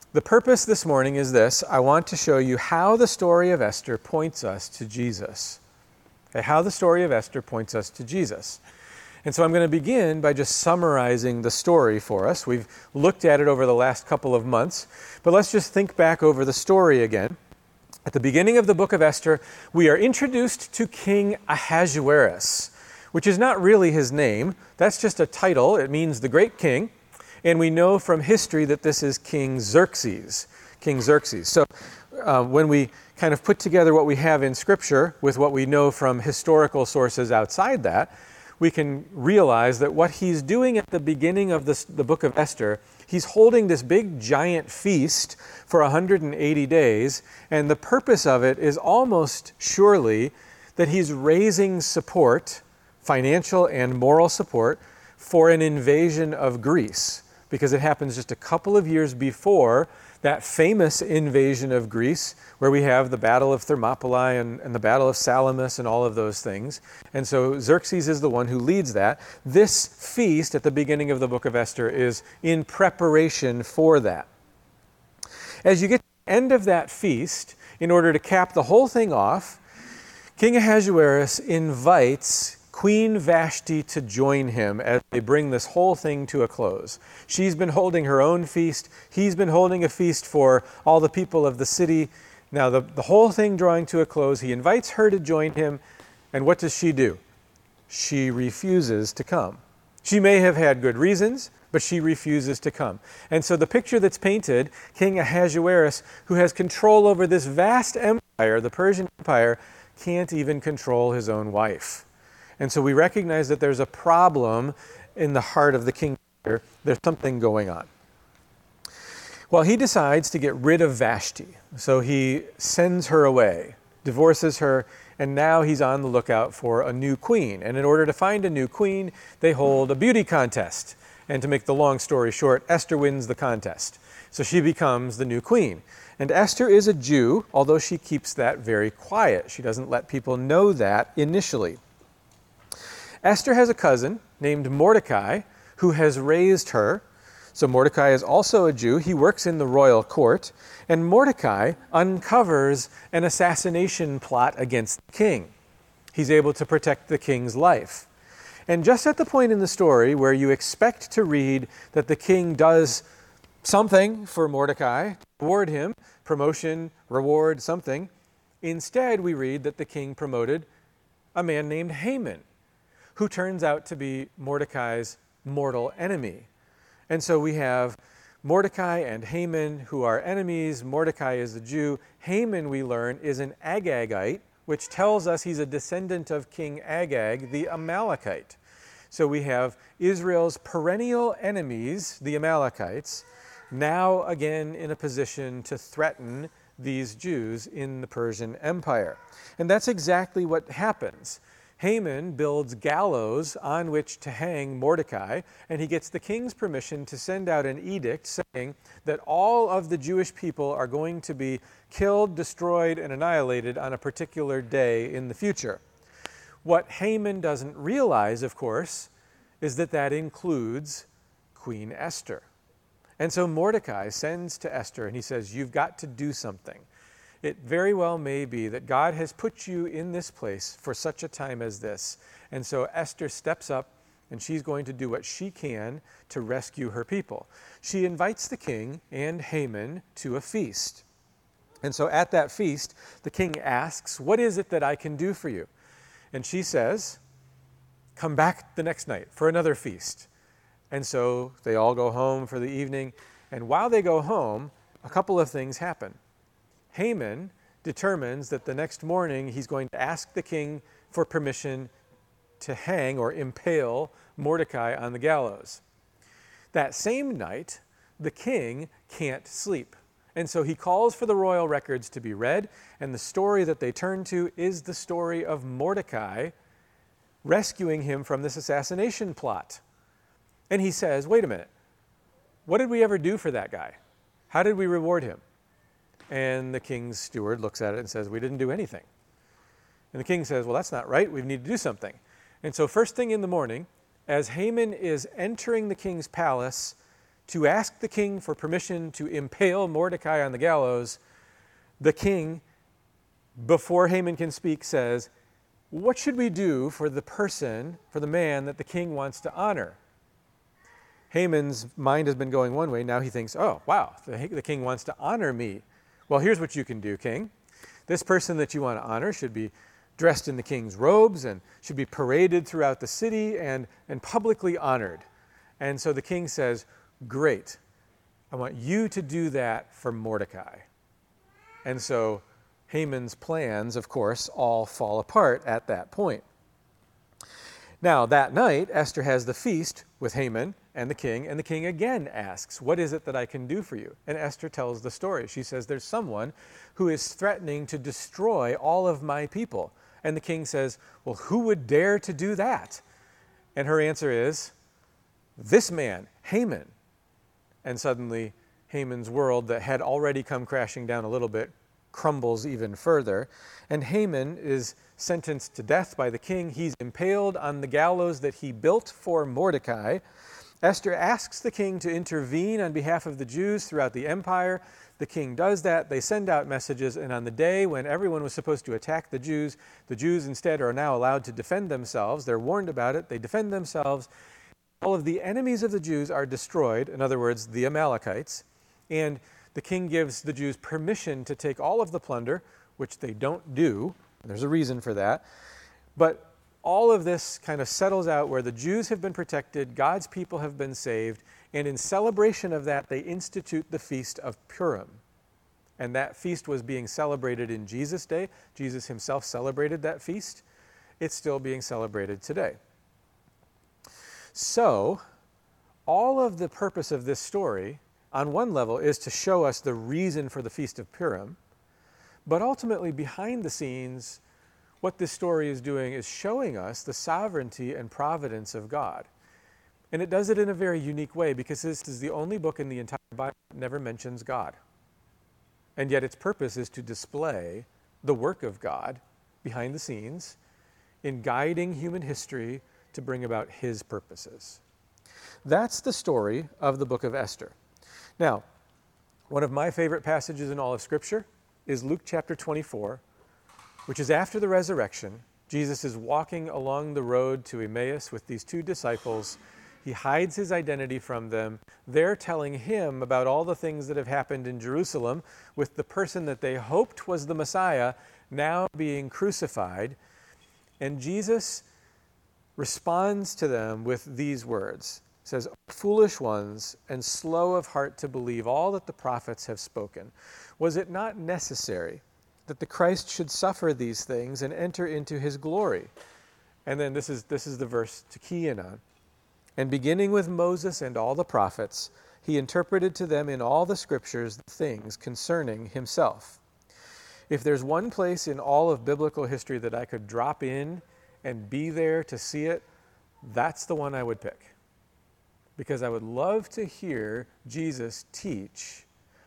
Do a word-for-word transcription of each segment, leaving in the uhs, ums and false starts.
The purpose this morning is this. I want to show you how the story of Esther points us to Jesus. Okay, how the story of Esther points us to Jesus. And so I'm going to begin by just summarizing the story for us. We've looked at it over the last couple of months, but let's just think back over the story again. At the beginning of the book of Esther, we are introduced to King Ahasuerus, which is not really his name. That's just a title. It means the great king. And we know from history that this is King Xerxes. King Xerxes. So uh, when we kind of put together what we have in Scripture with what we know from historical sources outside that, we can realize that what he's doing at the beginning of this, the book of Esther, he's holding this big giant feast for one hundred eighty days, and the purpose of it is almost surely that he's raising support, financial and moral support, for an invasion of Greece, because it happens just a couple of years before that famous invasion of Greece, where we have the Battle of Thermopylae and, and the Battle of Salamis and all of those things. And so Xerxes is the one who leads that. This feast at the beginning of the book of Esther is in preparation for that. As you get to the end of that feast, in order to cap the whole thing off, King Ahasuerus invites Queen Vashti to join him as they bring this whole thing to a close. She's been holding her own feast. He's been holding a feast for all the people of the city. Now, the, the whole thing drawing to a close, he invites her to join him. And what does she do? She refuses to come. She may have had good reasons, but she refuses to come. And so the picture that's painted, King Ahasuerus, who has control over this vast empire, the Persian Empire, can't even control his own wife. And so we recognize that there's a problem in the heart of the king here. There's something going on. Well, he decides to get rid of Vashti. So he sends her away, divorces her, and now he's on the lookout for a new queen. And in order to find a new queen, they hold a beauty contest. And to make the long story short, Esther wins the contest. So she becomes the new queen. And Esther is a Jew, although she keeps that very quiet. She doesn't let people know that initially. Esther has a cousin named Mordecai who has raised her. So Mordecai is also a Jew. He works in the royal court. And Mordecai uncovers an assassination plot against the king. He's able to protect the king's life. And just at the point in the story where you expect to read that the king does something for Mordecai, reward him, promotion, reward, something, instead we read that the king promoted a man named Haman, who turns out to be Mordecai's mortal enemy. And so we have Mordecai and Haman, who are enemies. Mordecai is a Jew. Haman, we learn, is an Agagite, which tells us he's a descendant of King Agag, the Amalekite. So we have Israel's perennial enemies, the Amalekites, now again in a position to threaten these Jews in the Persian Empire. And that's exactly what happens. Haman builds gallows on which to hang Mordecai, and he gets the king's permission to send out an edict saying that all of the Jewish people are going to be killed, destroyed, and annihilated on a particular day in the future. What Haman doesn't realize, of course, is that that includes Queen Esther. And so Mordecai sends to Esther and he says, "You've got to do something. It very well may be that God has put you in this place for such a time as this." And so Esther steps up and she's going to do what she can to rescue her people. She invites the king and Haman to a feast. And so at that feast, the king asks, "What is it that I can do for you?" And she says, "Come back the next night for another feast." And so they all go home for the evening. And while they go home, a couple of things happen. Haman determines that the next morning he's going to ask the king for permission to hang or impale Mordecai on the gallows. That same night, the king can't sleep. And so he calls for the royal records to be read, and the story that they turn to is the story of Mordecai rescuing him from this assassination plot. And he says, "Wait a minute, what did we ever do for that guy? How did we reward him?" And the king's steward looks at it and says, "We didn't do anything." And the king says, "Well, that's not right. We need to do something." And so first thing in the morning, as Haman is entering the king's palace to ask the king for permission to impale Mordecai on the gallows, the king, before Haman can speak, says, what should we do for the person, for the man that the king wants to honor? Haman's mind has been going one way. Now he thinks, oh, wow, the, the king wants to honor me. Well, here's what you can do, king. This person that you want to honor should be dressed in the king's robes and should be paraded throughout the city and, and publicly honored. And so the king says, great, I want you to do that for Mordecai. And so Haman's plans, of course, all fall apart at that point. Now, that night, Esther has the feast with Haman and the king, and the king again asks, what is it that I can do for you? And Esther tells the story. She says, there's someone who is threatening to destroy all of my people. And the king says, well, who would dare to do that? And her answer is, this man, Haman. And suddenly, Haman's world that had already come crashing down a little bit crumbles even further. And Haman is sentenced to death by the king. He's impaled on the gallows that he built for Mordecai. Esther asks the king to intervene on behalf of the Jews throughout the empire. The king does that. They send out messages, and on the day when everyone was supposed to attack the Jews, the Jews instead are now allowed to defend themselves. They're warned about it. They defend themselves. All of the enemies of the Jews are destroyed, in other words, the Amalekites, and the king gives the Jews permission to take all of the plunder, which they don't do. There's a reason for that. But all of this kind of settles out where the Jews have been protected, God's people have been saved, and in celebration of that, they institute the Feast of Purim. And that feast was being celebrated in Jesus' day. Jesus himself celebrated that feast. It's still being celebrated today. So, all of the purpose of this story, on one level, is to show us the reason for the Feast of Purim. But ultimately, behind the scenes, what this story is doing is showing us the sovereignty and providence of God. And it does it in a very unique way, because this is the only book in the entire Bible that never mentions God. And yet its purpose is to display the work of God behind the scenes in guiding human history to bring about his purposes. That's the story of the book of Esther. Now, one of my favorite passages in all of Scripture is Luke chapter twenty-four, which is after the resurrection. Jesus is walking along the road to Emmaus with these two disciples. He hides his identity from them. They're telling him about all the things that have happened in Jerusalem with the person that they hoped was the Messiah now being crucified. And Jesus responds to them with these words. He says, foolish ones and slow of heart to believe all that the prophets have spoken. Was it not necessary that the Christ should suffer these things and enter into his glory? And then this is, this is the verse to key in on. And beginning with Moses and all the prophets, he interpreted to them in all the scriptures the things concerning himself. If there's one place in all of biblical history that I could drop in and be there to see it, that's the one I would pick. Because I would love to hear Jesus teach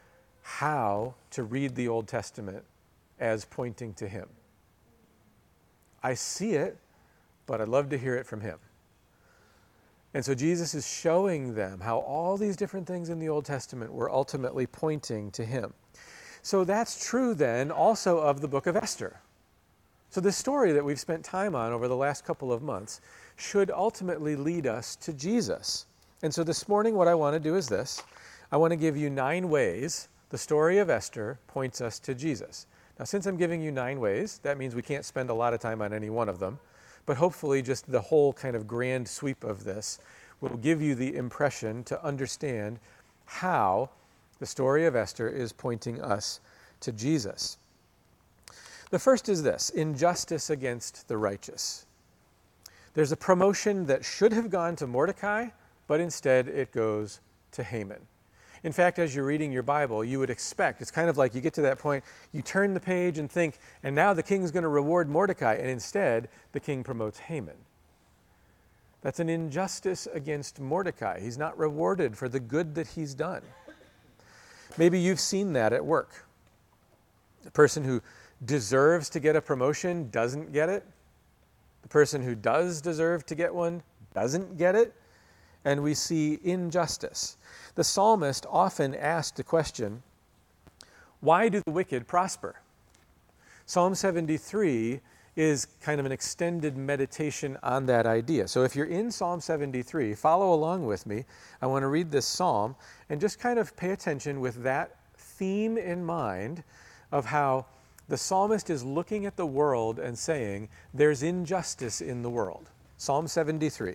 how to read the Old Testament as pointing to him. I see it, but I'd love to hear it from him. And so Jesus is showing them how all these different things in the Old Testament were ultimately pointing to him. So that's true then also of the book of Esther. So this story that we've spent time on over the last couple of months should ultimately lead us to Jesus. And so this morning what I want to do is this. I want to give you nine ways the story of Esther points us to Jesus. Now, since I'm giving you nine ways, that means we can't spend a lot of time on any one of them. But hopefully just the whole kind of grand sweep of this will give you the impression to understand how the story of Esther is pointing us to Jesus. The first is this: injustice against the righteous. There's a promotion that should have gone to Mordecai, but instead it goes to Haman. In fact, as you're reading your Bible, you would expect, it's kind of like you get to that point, you turn the page and think, and now the king's going to reward Mordecai, and instead the king promotes Haman. That's an injustice against Mordecai. He's not rewarded for the good that he's done. Maybe you've seen that at work. The person who deserves to get a promotion doesn't get it. The person who does deserve to get one doesn't get it. and we see injustice. The psalmist often asked the question, why do the wicked prosper? Psalm seventy-three is kind of an extended meditation on that idea. So if you're in Psalm seventy-three, follow along with me. I want to read this psalm and just kind of pay attention with that theme in mind of how the psalmist is looking at the world and saying, there's injustice in the world. Psalm seventy-three.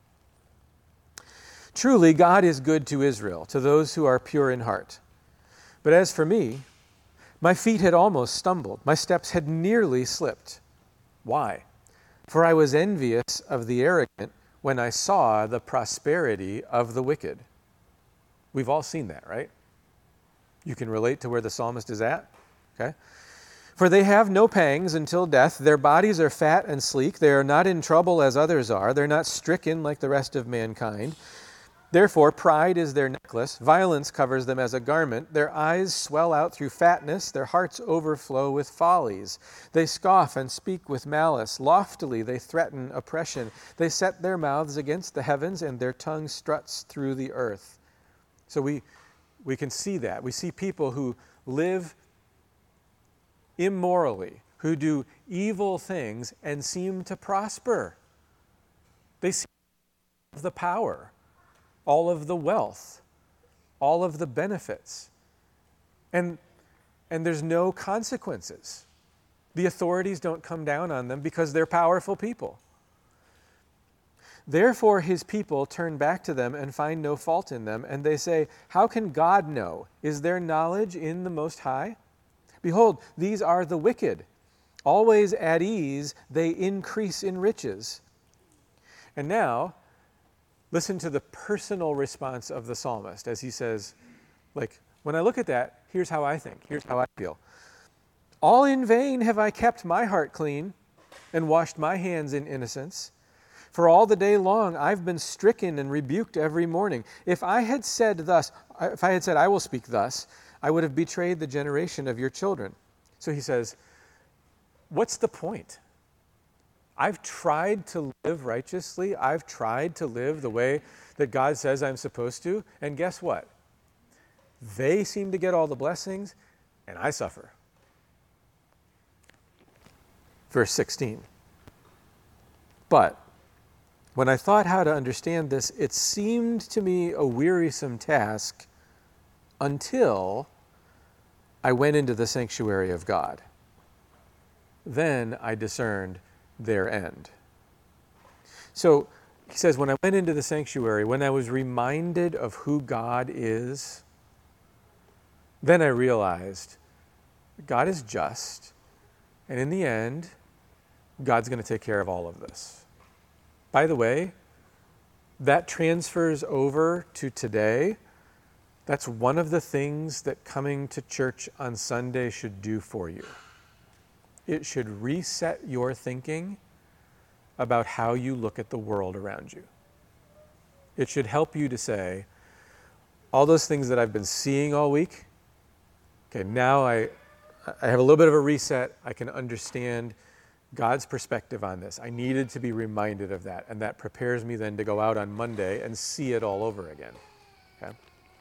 Truly, God is good to Israel, to those who are pure in heart. But as for me, my feet had almost stumbled. My steps had nearly slipped. Why? For I was envious of the arrogant when I saw the prosperity of the wicked. We've all seen that, right? You can relate to where the psalmist is at? Okay. For they have no pangs until death. Their bodies are fat and sleek. They are not in trouble as others are. They're not stricken like the rest of mankind. Therefore, pride is their necklace. Violence covers them as a garment. Their eyes swell out through fatness. Their hearts overflow with follies. They scoff and speak with malice. Loftily they threaten oppression. They set their mouths against the heavens, and their tongue struts through the earth. So we, we can see that. We see people who live immorally, who do evil things and seem to prosper. They seem to have the power, all of the wealth, all of the benefits. And, and there's no consequences. The authorities don't come down on them because they're powerful people. Therefore his people turn back to them and find no fault in them, and they say, how can God know? Is there knowledge in the Most High? Behold, these are the wicked. Always at ease, they increase in riches. And now, listen to the personal response of the psalmist as he says, like, when I look at that, here's how I think, here's how I feel. All in vain have I kept my heart clean and washed my hands in innocence. For all the day long I've been stricken and rebuked every morning. If I had said thus, if I had said, I will speak thus, I would have betrayed the generation of your children. So he says, what's the point? I've tried to live righteously. I've tried to live the way that God says I'm supposed to. And guess what? They seem to get all the blessings, and I suffer. Verse sixteen. But when I thought how to understand this, it seemed to me a wearisome task until I went into the sanctuary of God. Then I discerned their end. So he says, when I went into the sanctuary, when I was reminded of who God is, then I realized God is just, and in the end, God's going to take care of all of this. By the way, that transfers over to today. That's one of the things that coming to church on Sunday should do for you. It should reset your thinking about how you look at the world around you. It should help you to say, all those things that I've been seeing all week, okay, now I, I have a little bit of a reset. I can understand God's perspective on this. I needed to be reminded of that, and that prepares me then to go out on Monday and see it all over again. Okay?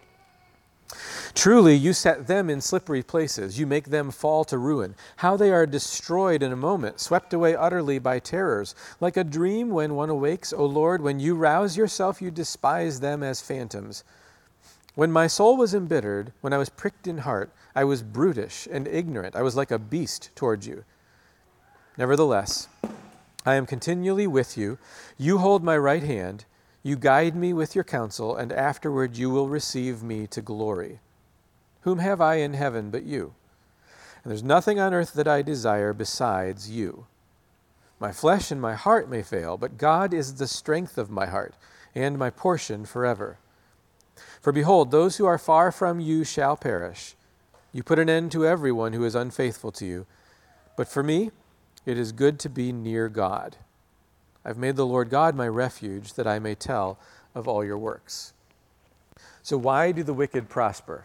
Truly, you set them in slippery places. You make them fall to ruin. How they are destroyed in a moment, swept away utterly by terrors. Like a dream when one awakes, O Lord, when you rouse yourself, you despise them as phantoms. When my soul was embittered, when I was pricked in heart, I was brutish and ignorant. I was like a beast toward you. Nevertheless, I am continually with you. You hold my right hand. You guide me with your counsel, and afterward you will receive me to glory. Whom have I in heaven but you? And there's nothing on earth that I desire besides you. My flesh and my heart may fail, but God is the strength of my heart and my portion forever. For behold, those who are far from you shall perish. You put an end to everyone who is unfaithful to you. But for me, it is good to be near God. I've made the Lord God my refuge, that I may tell of all your works. So why do the wicked prosper?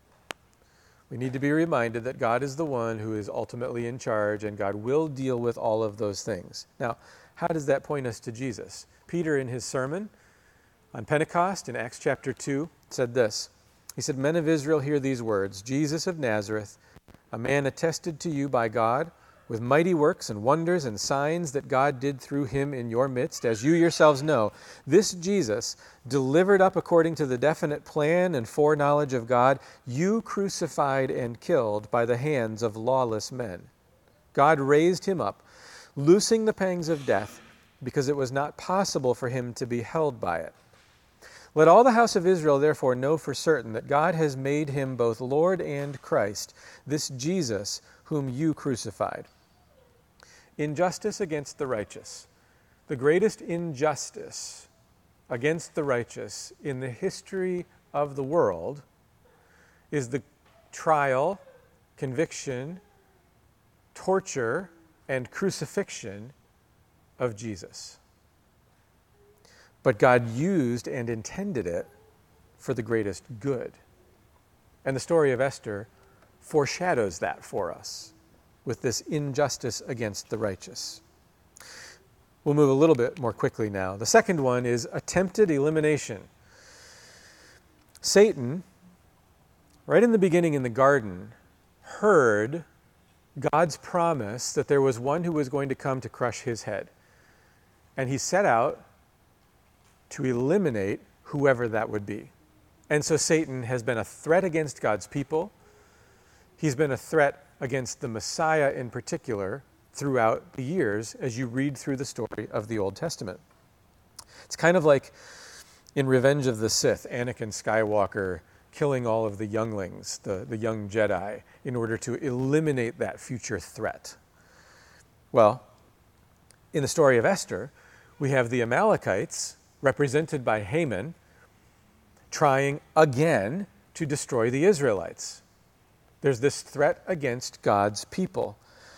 We need to be reminded that God is the one who is ultimately in charge, and God will deal with all of those things. Now, how does that point us to Jesus? Peter, in his sermon, on Pentecost in Acts chapter two, said this. He said, "Men of Israel, hear these words. Jesus of Nazareth, a man attested to you by God, with mighty works and wonders and signs that God did through him in your midst, as you yourselves know, this Jesus, delivered up according to the definite plan and foreknowledge of God, you crucified and killed by the hands of lawless men. God raised him up, loosing the pangs of death, because it was not possible for him to be held by it. Let all the house of Israel therefore know for certain that God has made him both Lord and Christ, this Jesus whom you crucified." Injustice against the righteous. The greatest injustice against the righteous in the history of the world is the trial, conviction, torture, and crucifixion of Jesus. But God used and intended it for the greatest good. And the story of Esther foreshadows that for us with this injustice against the righteous. We'll move a little bit more quickly now. The second one is attempted elimination. Satan, right in the beginning in the garden, heard God's promise that there was one who was going to come to crush his head. And he set out to eliminate whoever that would be. And so Satan has been a threat against God's people. He's been a threat against the Messiah in particular throughout the years as you read through the story of the Old Testament. It's kind of like in Revenge of the Sith, Anakin Skywalker killing all of the younglings, the, the young Jedi, in order to eliminate that future threat. Well, in the story of Esther, we have the Amalekites, represented by Haman, trying again to destroy the Israelites. There's this threat against God's people.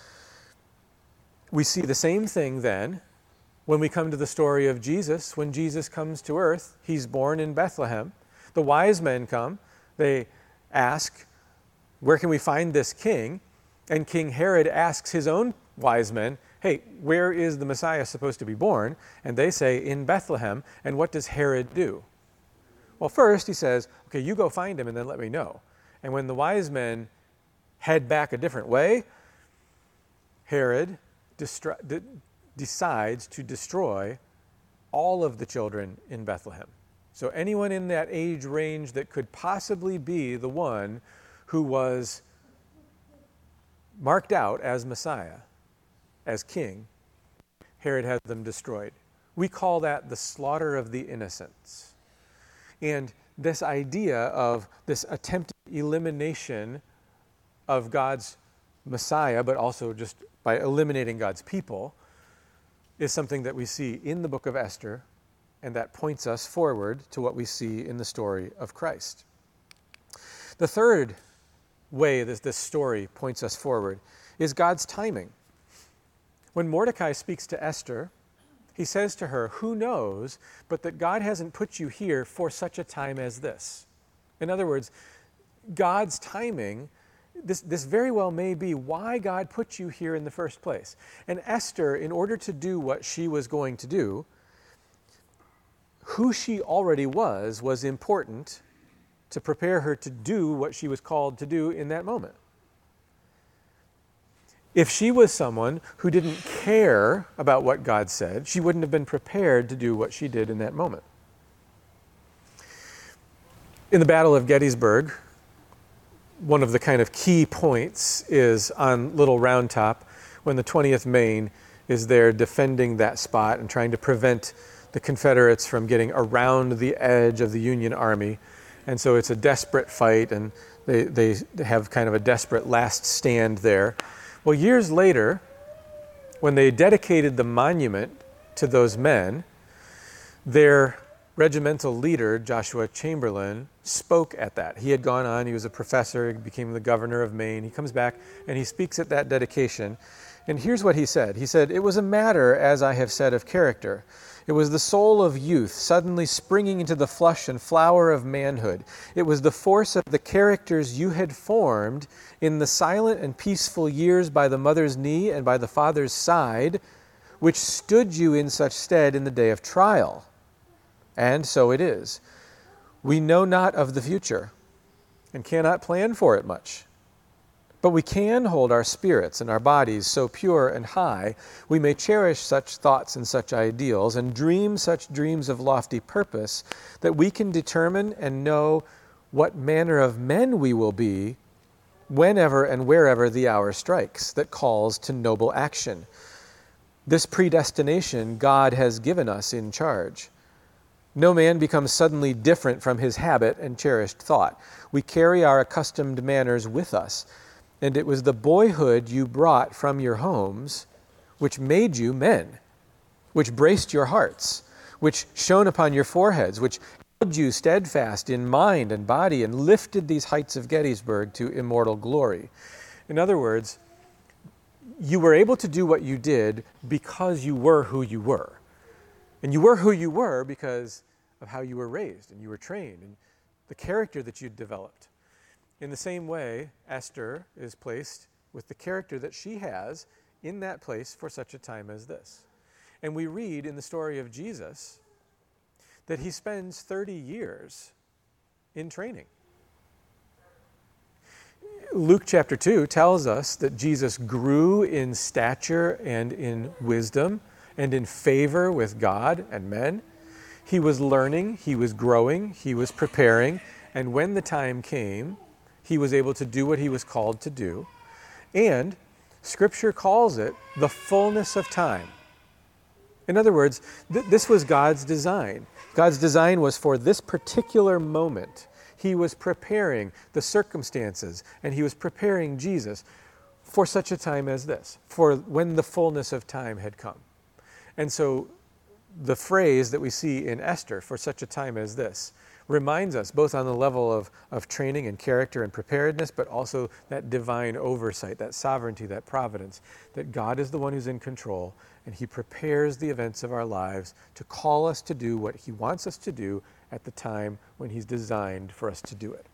We see the same thing then when we come to the story of Jesus. When Jesus comes to earth, he's born in Bethlehem. The wise men come. They ask, where can we find this king? And King Herod asks his own wise men, hey, where is the Messiah supposed to be born? And they say, in Bethlehem. And what does Herod do? Well, first he says, okay, you go find him and then let me know. And when the wise men head back a different way, Herod destri- de- decides to destroy all of the children in Bethlehem. So anyone in that age range that could possibly be the one who was marked out as Messiah, as king, Herod has them destroyed. We call that the slaughter of the innocents. And this idea of this attempted elimination of God's Messiah, but also just by eliminating God's people, is something that we see in the book of Esther, and that points us forward to what we see in the story of Christ. The third way that this story points us forward is God's timing. When Mordecai speaks to Esther, he says to her, who knows but that God hasn't put you here for such a time as this? In other words, God's timing, this, this very well may be why God put you here in the first place. And Esther, in order to do what she was going to do, who she already was, was important to prepare her to do what she was called to do in that moment. If she was someone who didn't care about what God said, she wouldn't have been prepared to do what she did in that moment. In the Battle of Gettysburg, one of the kind of key points is on Little Round Top, when the twentieth Maine is there defending that spot and trying to prevent the Confederates from getting around the edge of the Union Army. And so it's a desperate fight, and they, they have kind of a desperate last stand there. Well, years later, when they dedicated the monument to those men, their regimental leader, Joshua Chamberlain, spoke at that. He had gone on, he was a professor, he became the governor of Maine. He comes back and he speaks at that dedication. And here's what he said. He said, "It was a matter, as I have said, of character. It was the soul of youth suddenly springing into the flush and flower of manhood. It was the force of the characters you had formed in the silent and peaceful years by the mother's knee and by the father's side, which stood you in such stead in the day of trial. And so it is. We know not of the future and cannot plan for it much. But we can hold our spirits and our bodies so pure and high, we may cherish such thoughts and such ideals and dream such dreams of lofty purpose that we can determine and know what manner of men we will be whenever and wherever the hour strikes that calls to noble action. This predestination God has given us in charge. No man becomes suddenly different from his habit and cherished thought. We carry our accustomed manners with us, and it was the boyhood you brought from your homes which made you men, which braced your hearts, which shone upon your foreheads, which held you steadfast in mind and body and lifted these heights of Gettysburg to immortal glory. In other words, you were able to do what you did because you were who you were. And you were who you were because of how you were raised and you were trained and the character that you'd developed. In the same way, Esther is placed with the character that she has in that place for such a time as this. And we read in the story of Jesus that he spends thirty years in training. Luke chapter two tells us that Jesus grew in stature and in wisdom and in favor with God and men. He was learning, he was growing, he was preparing, and when the time came, he was able to do what he was called to do. And Scripture calls it the fullness of time. In other words, th- this was God's design. God's design was for this particular moment. He was preparing the circumstances, and he was preparing Jesus for such a time as this, for when the fullness of time had come. And so the phrase that we see in Esther, for such a time as this, reminds us both on the level of, of training and character and preparedness, but also that divine oversight, that sovereignty, that providence, that God is the one who's in control, and he prepares the events of our lives to call us to do what he wants us to do at the time when he's designed for us to do it.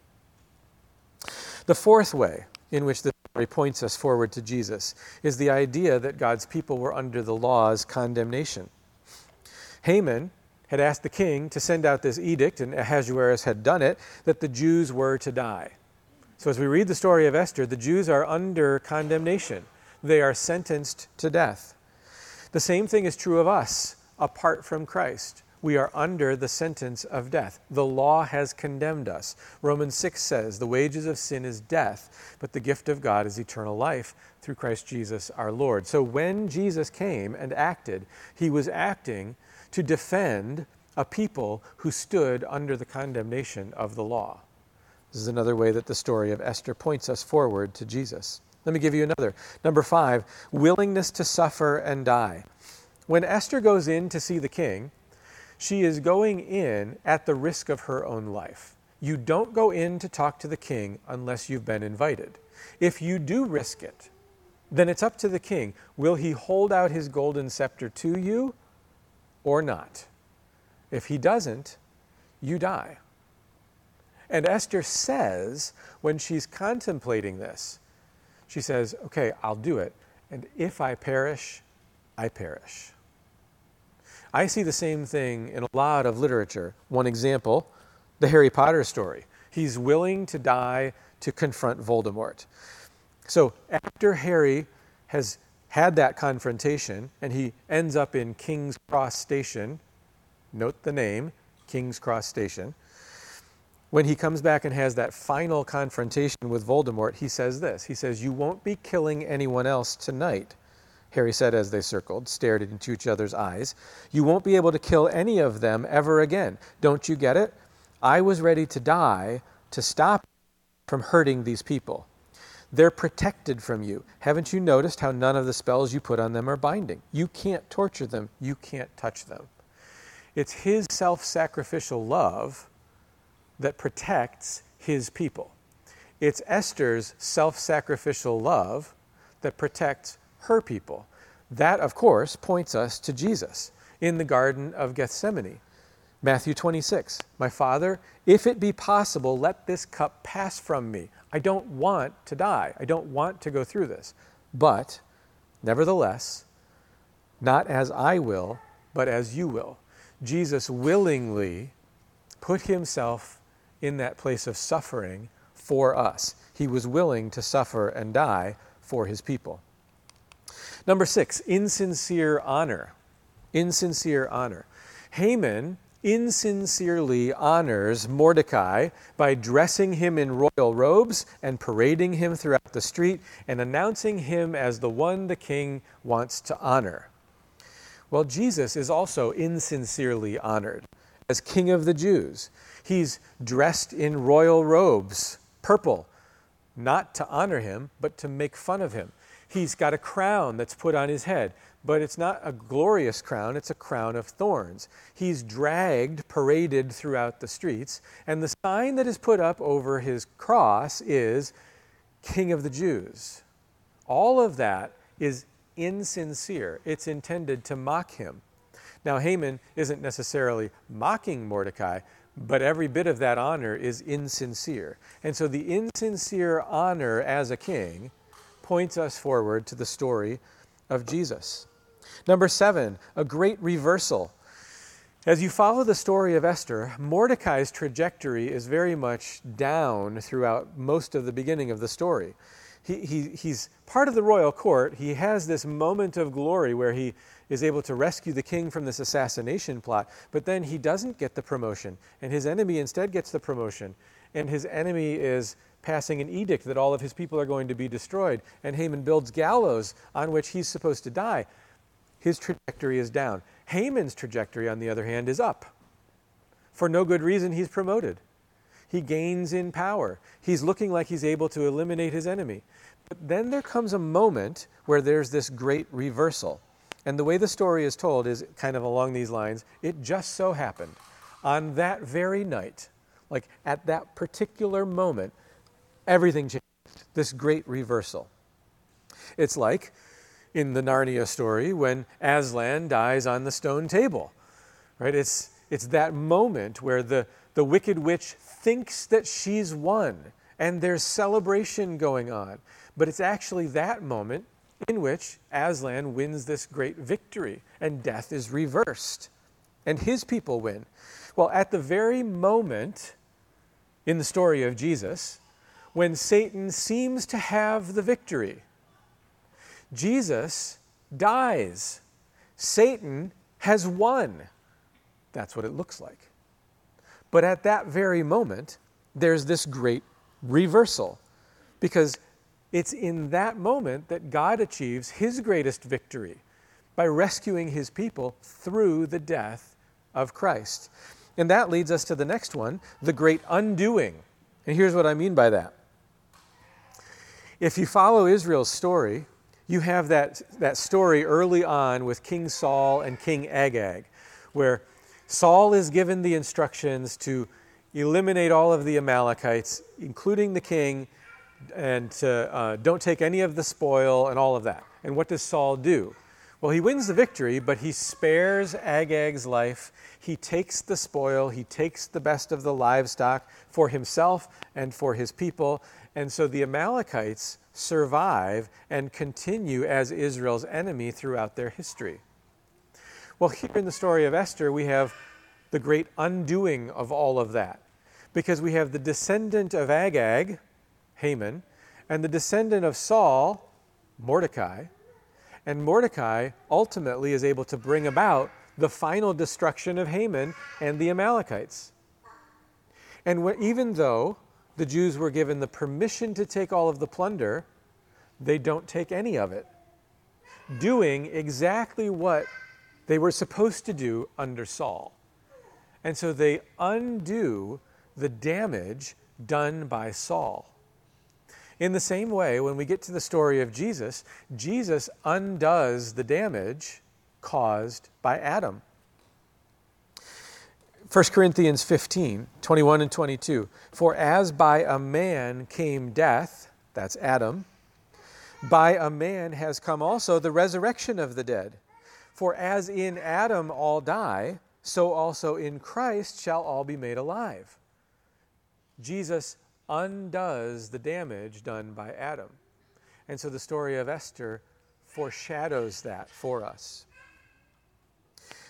The fourth way in which this story points us forward to Jesus is the idea that God's people were under the law's condemnation. Haman had asked the king to send out this edict, and Ahasuerus had done it, that the Jews were to die. So as we read the story of Esther, the Jews are under condemnation. They are sentenced to death. The same thing is true of us, apart from Christ. We are under the sentence of death. The law has condemned us. Romans six says, the wages of sin is death, but the gift of God is eternal life through Christ Jesus our Lord. So when Jesus came and acted, he was acting to defend a people who stood under the condemnation of the law. This is another way that the story of Esther points us forward to Jesus. Let me give you another. Number five, willingness to suffer and die. When Esther goes in to see the king, she is going in at the risk of her own life. You don't go in to talk to the king unless you've been invited. If you do risk it, then it's up to the king. Will he hold out his golden scepter to you or not? If he doesn't, you die. And Esther says, when she's contemplating this, she says, okay, I'll do it. And if I perish, I perish. I see the same thing in a lot of literature. One example, the Harry Potter story. He's willing to die to confront Voldemort. So after Harry has had that confrontation and he ends up in King's Cross Station, note the name, King's Cross Station, when he comes back and has that final confrontation with Voldemort, he says this. He says, you won't be killing anyone else tonight, Harry said as they circled, stared into each other's eyes. You won't be able to kill any of them ever again. Don't you get it? I was ready to die to stop from hurting these people. They're protected from you. Haven't you noticed how none of the spells you put on them are binding? You can't torture them. You can't touch them. It's his self-sacrificial love that protects his people. It's Esther's self-sacrificial love that protects her people. That, of course, points us to Jesus in the Garden of Gethsemane. Matthew twenty-six, my Father, if it be possible, let this cup pass from me. I don't want to die. I don't want to go through this. But, nevertheless, not as I will, but as you will. Jesus willingly put himself in that place of suffering for us. He was willing to suffer and die for his people. Number six, insincere honor. Insincere honor. Haman insincerely honors Mordecai by dressing him in royal robes and parading him throughout the street and announcing him as the one the king wants to honor. Well, Jesus is also insincerely honored as King of the Jews. He's dressed in royal robes, purple, not to honor him, but to make fun of him. He's got a crown that's put on his head, but it's not a glorious crown, it's a crown of thorns. He's dragged, paraded throughout the streets, and the sign that is put up over his cross is King of the Jews. All of that is insincere. It's intended to mock him. Now, Haman isn't necessarily mocking Mordecai, but every bit of that honor is insincere. And so the insincere honor as a king points us forward to the story of Jesus. Number seven, a great reversal. As you follow the story of Esther, Mordecai's trajectory is very much down throughout most of the beginning of the story. He, he, he's part of the royal court. He has this moment of glory where he is able to rescue the king from this assassination plot, but then he doesn't get the promotion, and his enemy instead gets the promotion, and his enemy is passing an edict that all of his people are going to be destroyed, and Haman builds gallows on which he's supposed to die. His trajectory is down. Haman's trajectory, on the other hand, is up. For no good reason, he's promoted. He gains in power. He's looking like he's able to eliminate his enemy. But then there comes a moment where there's this great reversal. And the way the story is told is kind of along these lines. It just so happened on that very night, like at that particular moment, everything changed. This great reversal. It's like in the Narnia story when Aslan dies on the stone table, right? It's, it's that moment where the, the wicked witch thinks that she's won and there's celebration going on. But it's actually that moment in which Aslan wins this great victory and death is reversed and his people win. Well, at the very moment in the story of Jesus, when Satan seems to have the victory, Jesus dies. Satan has won. That's what it looks like. But at that very moment, there's this great reversal, because it's in that moment that God achieves his greatest victory by rescuing his people through the death of Christ. And that leads us to the next one, the great undoing. And here's what I mean by that. If you follow Israel's story, you have that, that story early on with King Saul and King Agag, where Saul is given the instructions to eliminate all of the Amalekites, including the king, and to, uh, don't take any of the spoil and all of that. And what does Saul do? Well, he wins the victory, but he spares Agag's life. He takes the spoil. He takes the best of the livestock for himself and for his people. And so the Amalekites survive and continue as Israel's enemy throughout their history. Well, here in the story of Esther, we have the great undoing of all of that, because we have the descendant of Agag, Haman, and the descendant of Saul, Mordecai, and Mordecai ultimately is able to bring about the final destruction of Haman and the Amalekites. And wh- even though the Jews were given the permission to take all of the plunder, they don't take any of it, doing exactly what they were supposed to do under Saul. And so they undo the damage done by Saul. In the same way, when we get to the story of Jesus, Jesus undoes the damage caused by Adam. First Corinthians fifteen, twenty-one and twenty-two. For as by a man came death, that's Adam, by a man has come also the resurrection of the dead. For as in Adam all die, so also in Christ shall all be made alive. Jesus undoes the damage done by Adam. And so the story of Esther foreshadows that for us.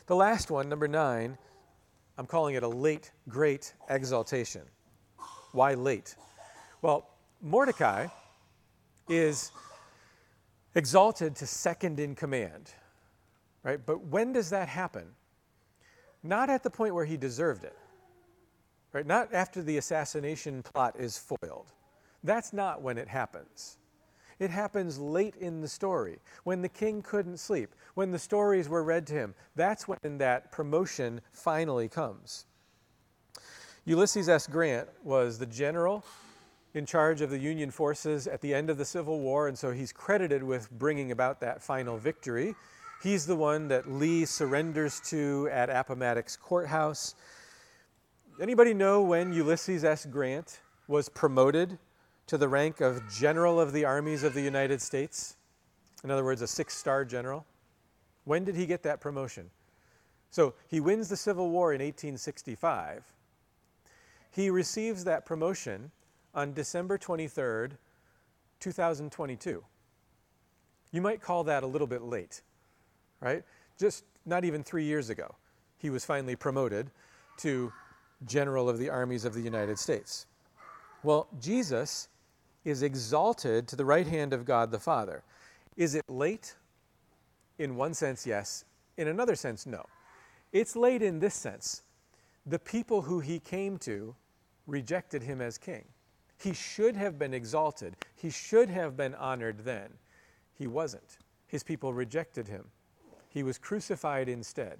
The last one, number nine, I'm calling it a late, great exaltation. Why late? Well, Mordecai is exalted to second in command, right? But when does that happen? Not at the point where he deserved it, right? Not after the assassination plot is foiled. That's not when it happens. It happens late in the story, when the king couldn't sleep, when the stories were read to him. That's when that promotion finally comes. Ulysses S. Grant was the general in charge of the Union forces at the end of the Civil War, and so he's credited with bringing about that final victory. He's the one that Lee surrenders to at Appomattox Courthouse. Anybody know when Ulysses S. Grant was promoted to the rank of General of the Armies of the United States? In other words, a six-star general. When did he get that promotion? So he wins the Civil War in eighteen sixty-five. He receives that promotion on December twenty-third, two thousand twenty-two. You might call that a little bit late, right? Just not even three years ago, he was finally promoted to General of the Armies of the United States. Well, Jesus is exalted to the right hand of God the Father. Is it late? In one sense, yes. In another sense, no. It's late in this sense. The people who he came to rejected him as king. He should have been exalted. He should have been honored then. He wasn't. His people rejected him. He was crucified instead.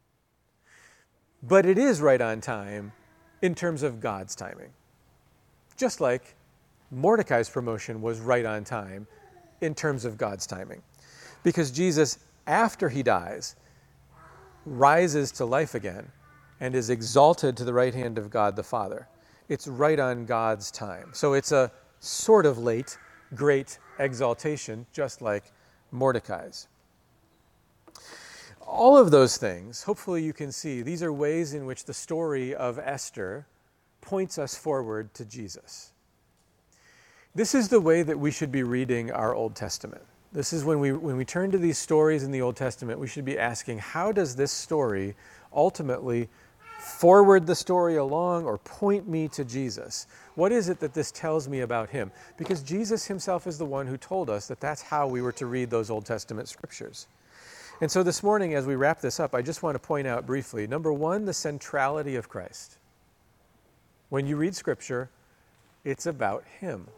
But it is right on time in terms of God's timing. Just like Mordecai's promotion was right on time in terms of God's timing. Because Jesus, after he dies, rises to life again and is exalted to the right hand of God the Father. It's right on God's time. So it's a sort of late, great exaltation, just like Mordecai's. All of those things, hopefully you can see, these are ways in which the story of Esther points us forward to Jesus. This is the way that we should be reading our Old Testament. This is when we when we turn to these stories in the Old Testament, we should be asking, how does this story ultimately forward the story along or point me to Jesus? What is it that this tells me about him? Because Jesus himself is the one who told us that that's how we were to read those Old Testament scriptures. And so this morning, as we wrap this up, I just want to point out briefly, number one, the centrality of Christ. When you read Scripture, it's about him.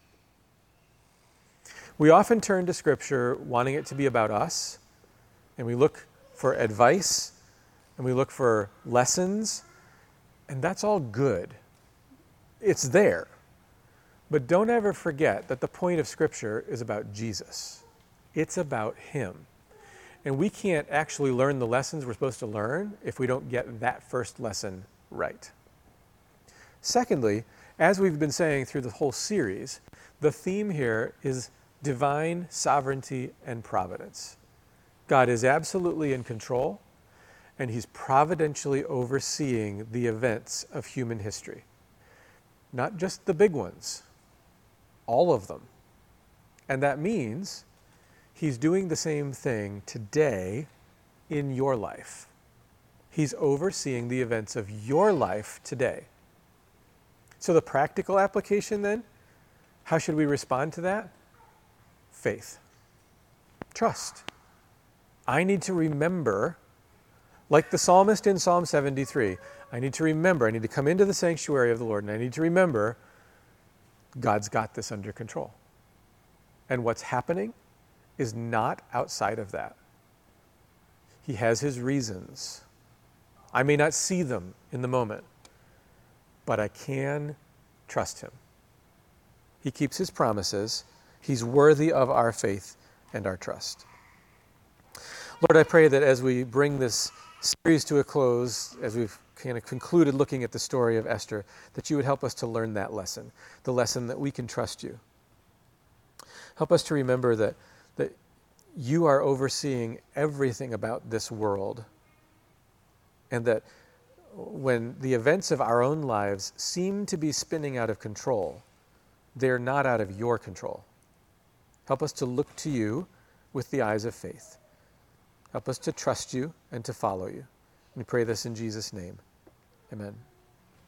We often turn to Scripture wanting it to be about us, and we look for advice, and we look for lessons, and that's all good. It's there. But don't ever forget that the point of Scripture is about Jesus. It's about him. And we can't actually learn the lessons we're supposed to learn if we don't get that first lesson right. Secondly, as we've been saying through the whole series, the theme here is divine sovereignty and providence. God is absolutely in control, and he's providentially overseeing the events of human history. Not just the big ones, all of them. And that means he's doing the same thing today in your life. He's overseeing the events of your life today. So the practical application then, how should we respond to that? Faith. Trust. I need to remember, like the psalmist in Psalm seventy-three, I need to remember, I need to come into the sanctuary of the Lord, and I need to remember God's got this under control. And what's happening is not outside of that. He has his reasons. I may not see them in the moment, but I can trust him. He keeps his promises. He's worthy of our faith and our trust. Lord, I pray that as we bring this series to a close, as we've kind of concluded looking at the story of Esther, that you would help us to learn that lesson, the lesson that we can trust you. Help us to remember that that you are overseeing everything about this world, and that when the events of our own lives seem to be spinning out of control, they're not out of your control. Help us to look to you with the eyes of faith. Help us to trust you and to follow you. We pray this in Jesus' name. Amen.